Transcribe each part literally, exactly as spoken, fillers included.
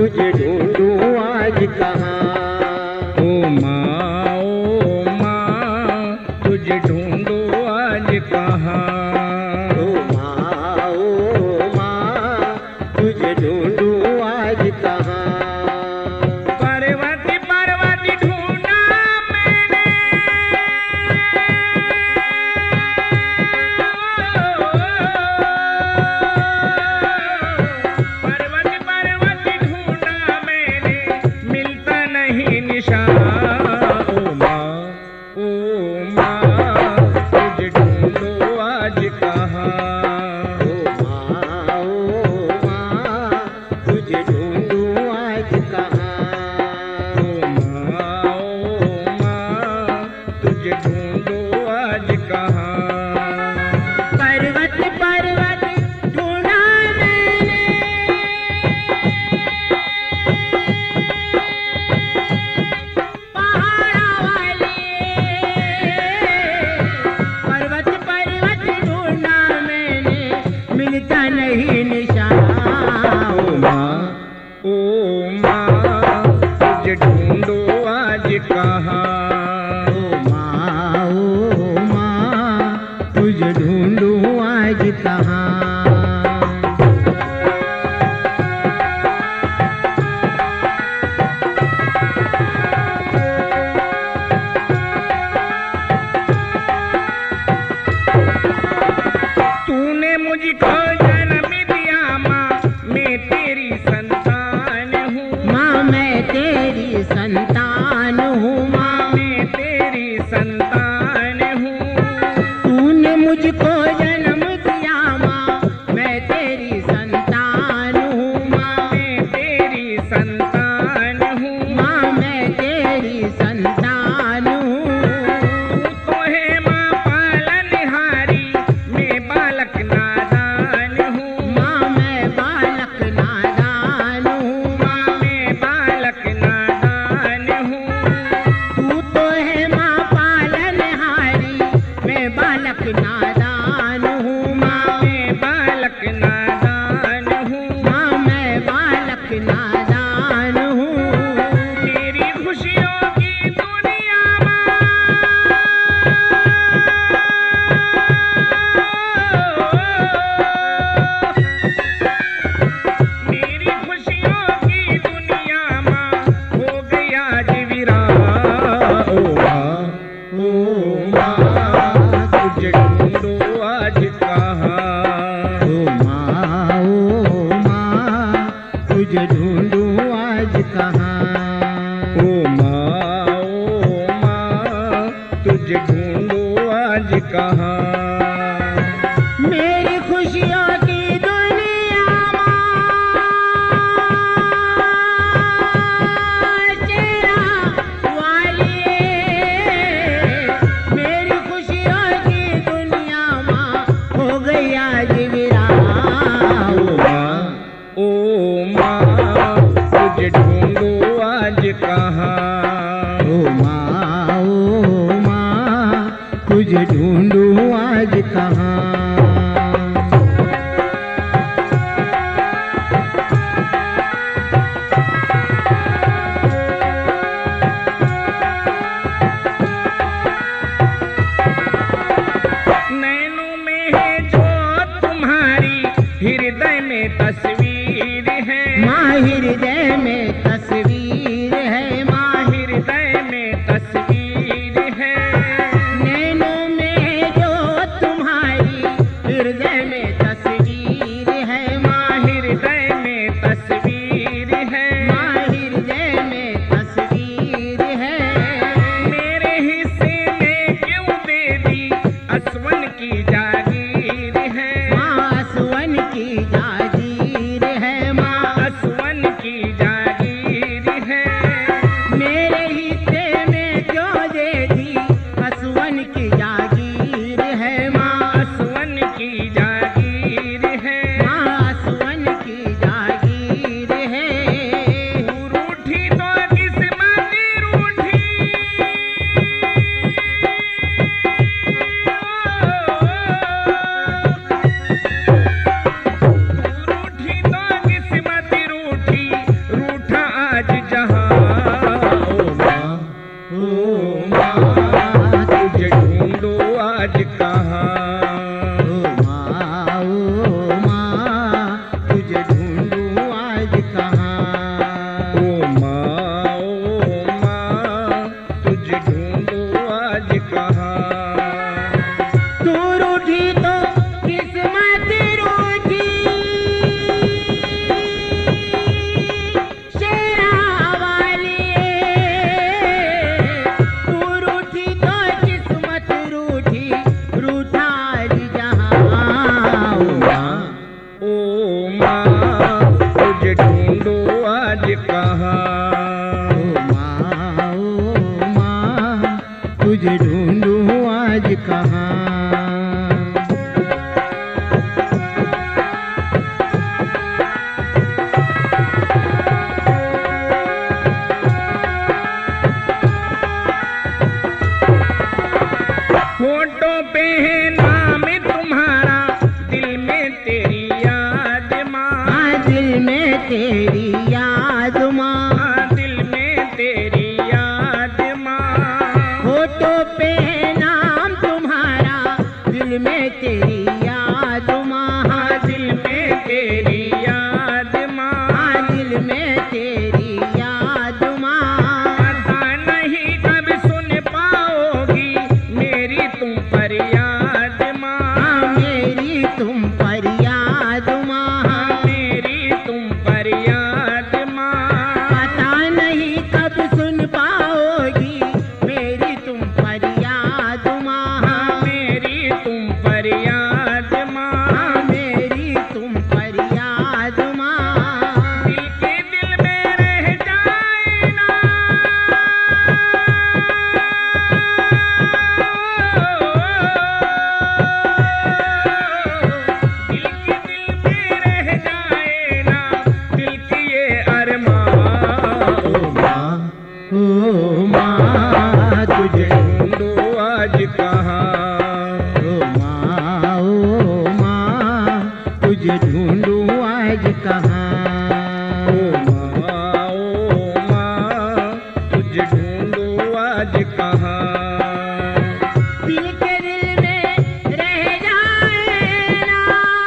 तुझे ढूंढूं आज कहाँ। ओ माँ ओ माँ तुझे ढूंढूं आज कहाँ। ओ माँ ओ माँ तुझे ढूंढूं आज कहाँ। पर्वत पर्वत ढूंढा मैंने, पर्वत पर्वत ढूंढा मैंने, मिलता नहीं निशान। ओ माँ ओ माँ तुझे ढूंढो आज कहाँ। ओ माँ ओ माँ तुझे ढूंढूं आज कहाँ। ओ माँ ओ माँ तुझे ढूंढो आज कहाँ। पर्वत पर्वत ढूंढा मैंने, पहाड़ा वाले। पर्वत पर्वत ढूंढा मैंने, मिलता नहीं निशान। ओ माँ ओ माँ तुझे ढूंढो आज कहाँ। ओ माँ ओ माँ तुझे ढूंढूं आज कहाँ। तूने मुझको जन्म दिया माँ, मैं तेरी संतान हूँ। माँ मैं तेरी संतान हूँ। माँ मैं तेरी संतान हूँ। तूने मुझको जन्म दिया। माँ मैं तेरी संतान हूँ। माँ मैं तेरी संतान हूँ। माँ मैं तेरी संतान हूँ। तू तो है माँ पालनहारी, मैं बालक नादान हूँ। माँ मैं बालक नादान हूँ। माँ मैं बालक नादान हूँ। तू तो है माँ पालनहारी, मैं बालक नादान हूँ। माँ मैं बालक नादान हूँ। माँ मैं बालक नादान हूँ। तेरी खुशियों की दुनिया माँ, मेरी खुशियों की दुनिया माँ हो गई आज वीरान। ओ माँ ओ माँ तुझे ढूंढो आज कहाँ। ओ माँ ओ माँ तुझे ढूंढूं आज कहाँ। ओ माँ ओ माँ तुझे ढूंढो आज कहाँ। मेरी खुशियों की दुनिया माँ, तेरा वाली। मेरी खुशियों की दुनिया माँ हो गई आज वीरान। ओ माँ ओ माँ तुझे ढूंढो आज कहाँ। ओ माँ ओ माँ तुझे ढूंढूं आज कहाँ। नैनों में है जो तुम्हारी, हृदय में तस्वीर है। माँ हृदय में तस्वीर है। माँ हृदय में तस्वीर है। नैनों में जो तुम्हारी, हृदय में तस्वीर है। माँ हृदय में तस्वीर है। माँ हृदय में तस्वीर है। मेरे हिस्से में क्यों दे दी, असवन की जागीर है। माँ असवन की जागीर है। माँ असवन की जागीर याद माँ, दिल में तेरी याद माँ, होठों पे नाम तुम्हारा, दिल में तेरी याद माँ, दिल में तेरी याद माँ, दिल में तेरी याद माँ। पता नहीं कब सुन पाओगी मेरी तुम फरियाद माँ, मेरी तुम पर याद माँ, मेरी तुम फरियाद माँ, पता नहीं कब सुन पाओगी मेरी तुम पर याद माँ, मेरी तुम फरियाद माँ, मेरी तुम पर याद माँ। दिल के दिल में रह जाए ना, दिल के दिल में रह जाए ना, दिल की ये अरमान। ओ माँ, ओ माँ तुझे, ढूंढूं आज कहाँ, ओ माँ, ओ माँ तुझे ढूंढूं आज कहाँ। ओ माँ, ओ माँ, तुझे ढूंढूं आज कहाँ। दिल के दिल में रह जाए ना,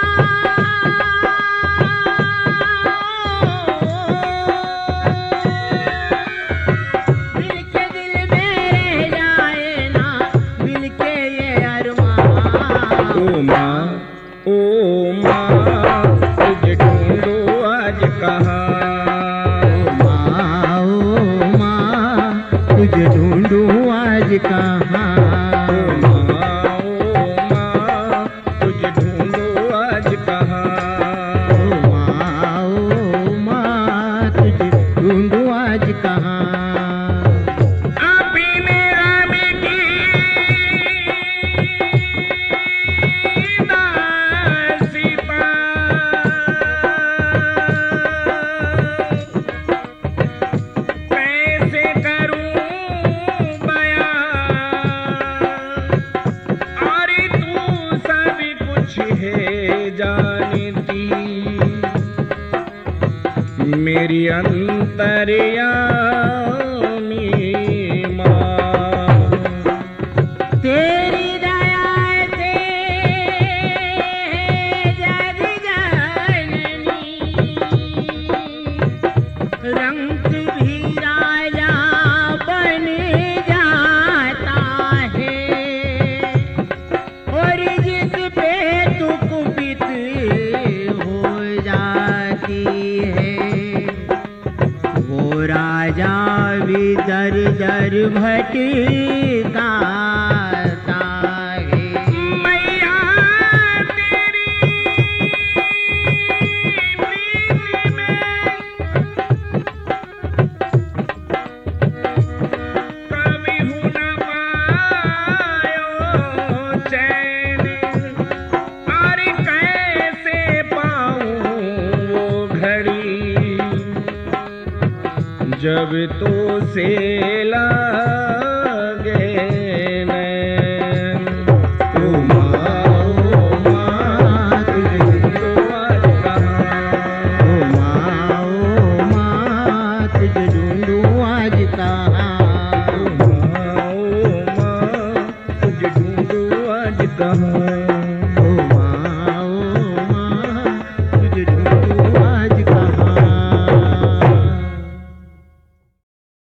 दिल के दिल में रह जाए ना, दिल के ये अरमान। ओ माँ, ओ माँ, तुझे ढूंढूं आज कहाँ। ओ माँ, ओ माँ तुझे ढूंढूं आज कहाँ। ओ माँ, ओ माँ, तुझे ढूंढूं आज कहाँ। ओ माँ, ओ माँ तुझे ढूंढूं आज कहाँ। अभी मेरा मिटी दासिता, कैसे करूं बयां, और तू सब कुछ है जानती, मेरी अंतर्यामी माँ। तेरी दया से जग जननी, रंग भी राजा बन जाता है, और जिस पे तू कुपित हो जाती है, वो राजा भी दर दर भटकाता है। मैया तेरी प्रीति में कभी हूँ न पायो चैन, और कैसे पाऊँ वो घड़ी, जब तो से लागे